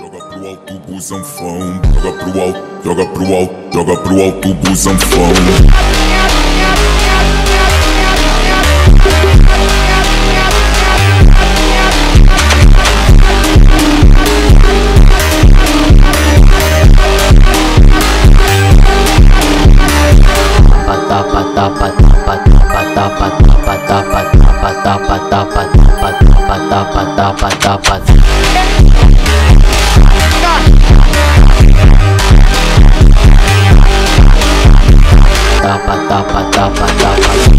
Joga pro alto, busanfão. Joga pro alto, joga pro alto, joga pro alto, busanfão. Tapa, tapa, tapa, tapa.